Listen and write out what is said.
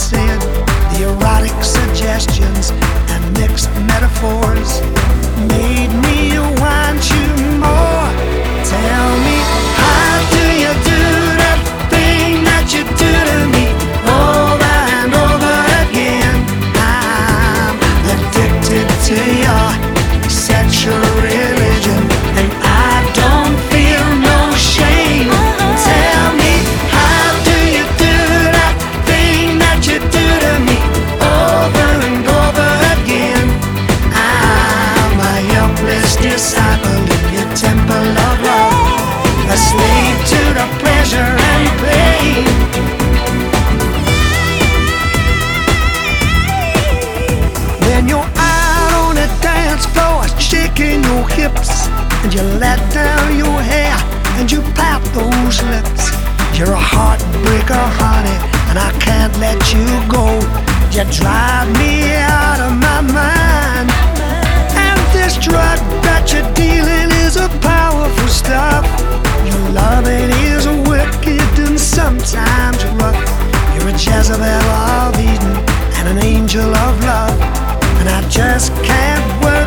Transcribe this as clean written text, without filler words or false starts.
said. The erotic suggestions and mixed metaphors made me want you more. Tell me, how do you do that thing that you do to me over and over again? I'm addicted to your sexual religion, and I don't feel no shame. Tell me, how do you do that thing that you do to me over and over again? I'm a helpless disciple in your temple of love, a slave to the pleasure and pain. When you're out on the dance floor, shaking your hips, and you let down your hair and you pat those lips. You're a heartbreaker, honey, and I can't let you go. You drive me out of my mind, and this drug that you're dealing is a powerful stuff. Your loving is wicked and sometimes rough. You're a Jezebel of Eden and an angel of love, and I just can't work